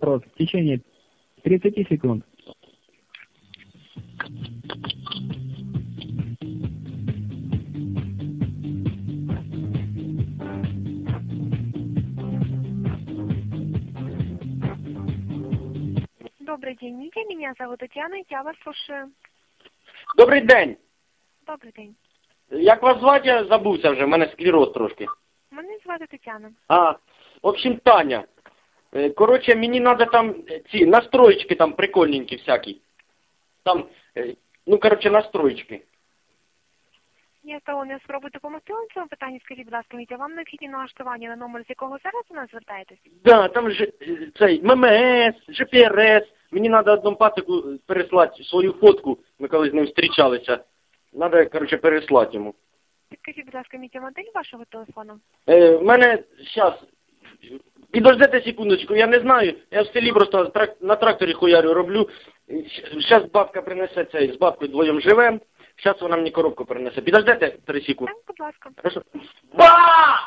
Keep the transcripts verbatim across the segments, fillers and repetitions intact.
в течение тридцати секунд. Добрый день, Митя. Меня зовут Татьяна, я вас слушаю. Добрий день. Добрий день. Як вас звати, я забувся вже, в мене склероз трошки. Мене звати Тетяна. А, в общем, Таня. Е, Коротше, мені треба там е, ці настроєчки там прикольненькі всякі. Там, е, ну, коротше, настроєчки. Я стала спробую допомогти вам в цьому питанні. Скажіть, будь ласка, Митя, вам необхідні налаштування на номер, з якого зараз у нас звертаєтесь? Да, там ж е, цей ем ем ес, джі пі ар ес. Мені треба одному пацику переслати свою фотку. Ми коли з ним зустрічалися. Треба, коротше, переслати йому. Підкажіть, будь ласка, Митя, модель вашого телефону? Е, в мене, зараз, підождете секундочку, я не знаю, я в селі просто трак- на тракторі хуярю роблю. Зараз бабка принесе цей, з бабкою двоєм живем, зараз вона мені коробку принесе. Підождете три секунди. Так, будь ласка. Хорошо. Ба!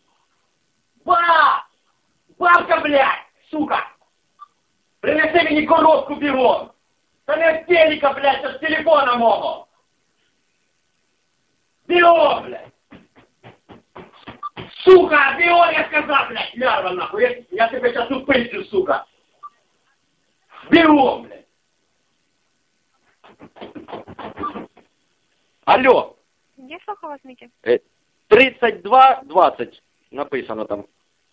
Ба! Бабка, блядь, сука! Принеси мені коробку бігом! Та не з телека, блядь, а з телефона мого! Бігом, блядь! Сука, бігом, я сказав, блядь, лярва, нахуй! Я, я тебе зараз упищу, сука! Бігом, блядь! Алло! Я слухаю вас, Митя. Е, тридцять два двадцять написано там.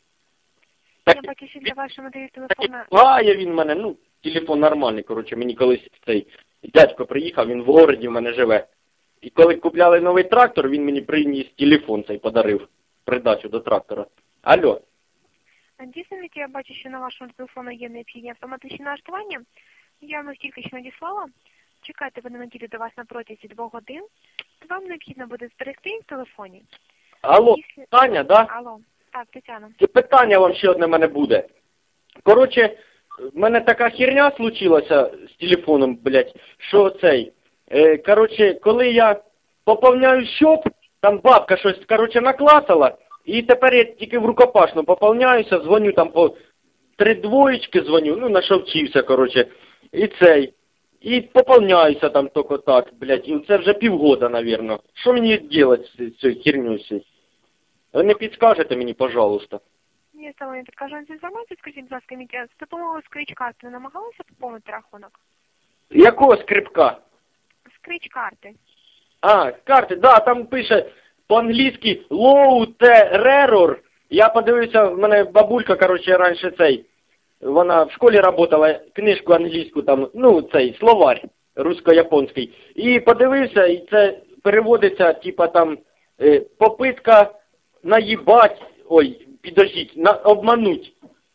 Я бачу, що для вашої моделі телефона... А, я він в мене, ну, телефон нормальний, коротше, мені колись цей дядько приїхав, він в городі в мене живе. І коли купляли новий трактор, він мені приніс телефон цей подарив, придачу до трактора. Алло. Дійсно, Митя, я бачу, що на вашому телефону є необхідні автоматичні налаштування. Я вам їх тільки що надіслала. Чекайте, вони надійдуть до вас на протязі двох годин. Вам необхідно буде зберегти їх в телефоні. Алло, Після- Таня, да? Алло. Так, Тетяна. Це питання вам ще одне в мене буде. Коротше, в мене така херня случилася з телефоном, блядь, що цей. Е, коротше, коли я поповняю счет, там бабка щось, коротше, наклацала, і тепер я тільки в рукопашну поповняюся, дзвоню там по три двоєчки дзвоню, ну, на що вчився, коротше, і цей. І поповняюся там тільки так, блядь, і це вже півгода, навірно. Що мені робити з цією херню? Ви не підскажете мені, пожалуйста? Я стала не підкажу цю інформацію. Скажіть, будь ласка, Митя, з допомогою скрич-карти не намагалися поповнити рахунок? Якого скрипка? Скрич-карти. А, карти, да, там пише по-англійськи low terror. Я подивився, в мене бабулька, коротше, раніше цей, вона в школі працювала, книжку англійську там, ну, цей, словарь русско-японський. І подивився, і це переводиться, типа там, е, попитка наїбать, ой, підождіть, на, обмануть.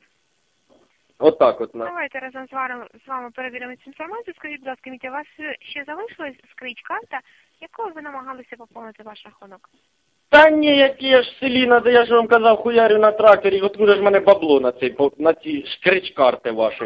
Отак от. На. Давайте разом з вами, з вами перевіримо цю інформацію. Скажіть, будь ласка, Митя, у вас ще залишилась скрич-карта, якою ви намагалися поповнити ваш рахунок? Та ні, які я ж в селі, надо, я ж вам казав, хуярю на тракторі, откуда ж в мене бабло на цей, на ці шкрич-карти ваші.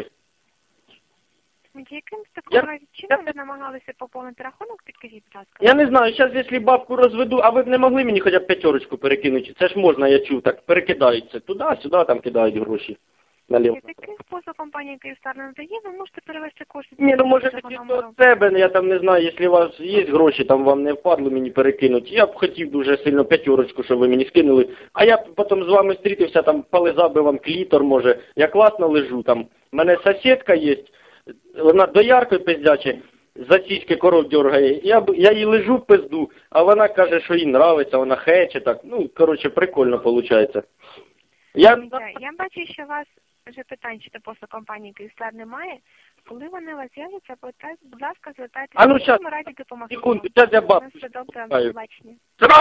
Митя, яким з Я- такого разі чином ви намагалися поповнити рахунок, підкажіть, будь ласка? Я не знаю, зараз, якщо бабку розведу, а ви б не могли мені хоча б п'ятерочку перекинути? Це ж можна, я чув, так, перекидаються. Туди, сюди, там кидають гроші. Наліво. І таким способом компанія «Київстар» не надає, ви можете перевести кошти. Ні, ну може цього тоді номеру. до себе, я там не знаю, якщо у вас є гроші, там вам не впадло мені перекинути. Я б хотів дуже сильно п'ятерочку, щоб ви мені скинули. А я б потім з вами зустрітився, там полизав би вам клітор, може. Я класно лежу там. У мене сусідка є, вона дояркою пиздяче, за сіськи коров дергає. Я, б- я їй лежу пизду, а вона каже, що їй нравиться, вона хече так. Ну, коротше, прикольно виходить. Я... Митя, я бачу, що у вас вже питань щодо послуг компанії «Київстар» немає. Коли вони у вас з'являться, будь ласка, звертайтеся. А ну, щас, Ми раді допомогти. секунду, щас я бабку Все добре, шукаю. побачення.